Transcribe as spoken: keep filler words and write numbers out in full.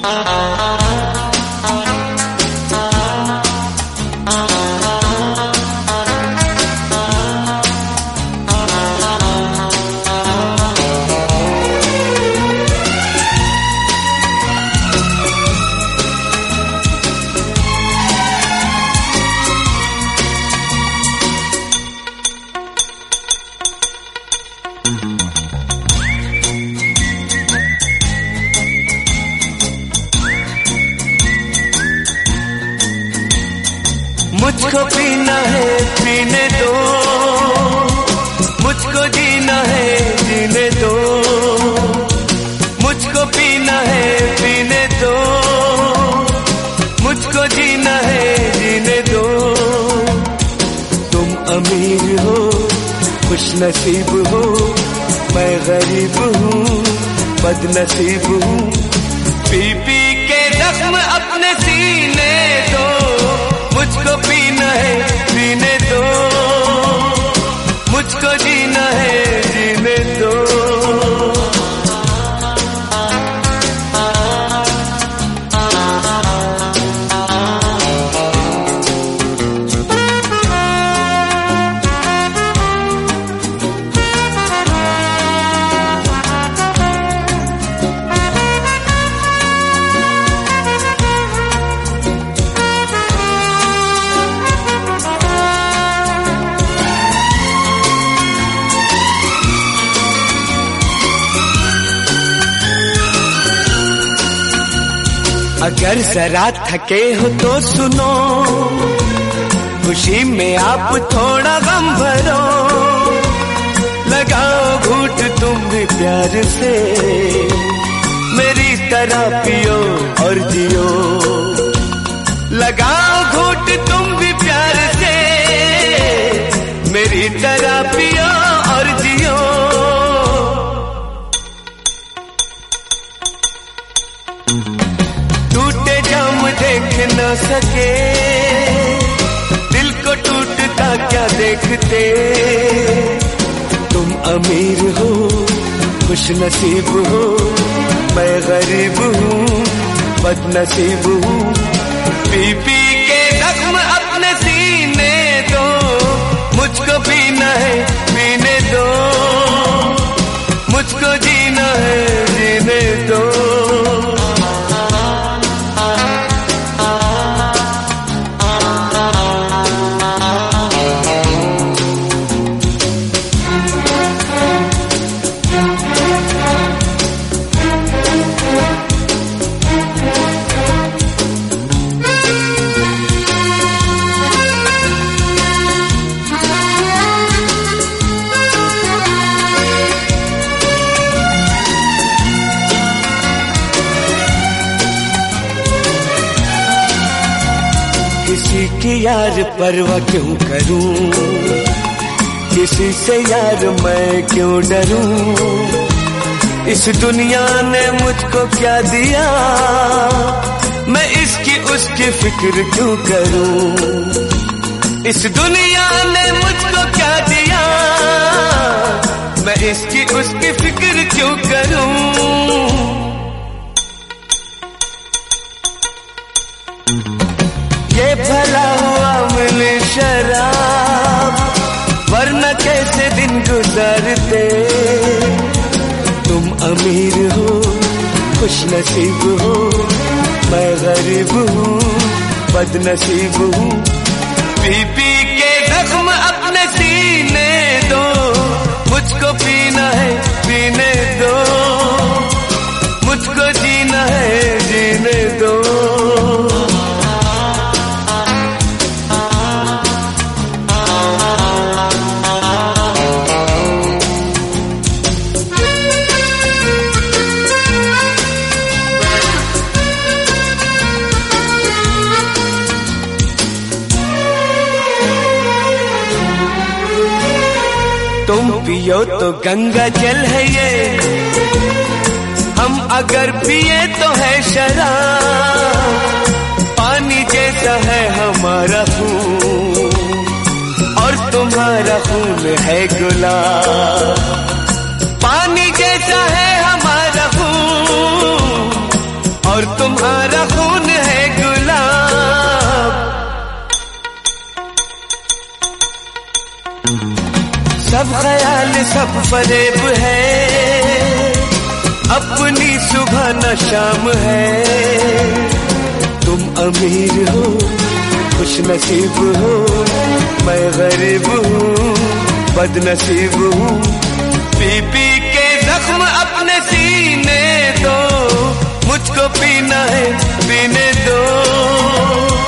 मुझको पीना है पीने दो, मुझको जीना है जीने दो, मुझको पीना है पीने दो, मुझको जीना है जीने दो। तुम अमीर हो खुश नसीब हो, मैं गरीब हूँ बदनसीब हूँ। पी पी के जख्म अपने सीने दो, मुझको पीना है पीने दो, मुझको जीना है जीने दो। अगर जरा थके हो तो सुनो, खुशी में आप थोड़ा गम भरो, लगाओ घूंट तुम भी प्यार से, मेरी तरह पियो और जियो। लगाओ घूंट तुम भी प्यार से, मेरी तरह पियो और जियो। टूटे जाम देख न सके, दिल को टूटता क्या देखते। तुम अमीर हो खुश नसीब हो, मैं गरीब हूँ बदनसीब हूँ। पी पी के जख्म अपने सीने दो, मुझको पीना है पीने दो, मुझको जीना है जीने दो। किसी की यार परवाह क्यों करूं, किसी से यार मैं क्यों डरूं। इस दुनिया ने मुझको क्या दिया, मैं इसकी उसकी फिक्र क्यों करूं। इस दुनिया ने मुझको क्या दिया, मैं इसकी उसकी फिक्र क्यों करूं। ये भला हुआ मिले शराब, वरना कैसे दिन गुजारते। तुम अमीर हो खुश नसीब हो, मैं गरीब हूँ बदनसीब हूँ। पी पी के जख्म अपने सीने दो, मुझको पीना है पीने दो, मुझको जीना है जीने दो। तुम पियो तो गंगा जल है ये, हम अगर पिए तो है शराब। पानी जैसा है हमारा खून और तुम्हारा खून है गुलाब। पानी जैसा है हमारा खून और तुम्हारा ख्याल सब फरेब है, अपनी सुबह न शाम है। तुम अमीर हो खुश नसीब हो, मैं गरीब हूँ बदनसीब हूँ। पी पी के जख्म अपने सीने दो, मुझको पीना है पीने दो।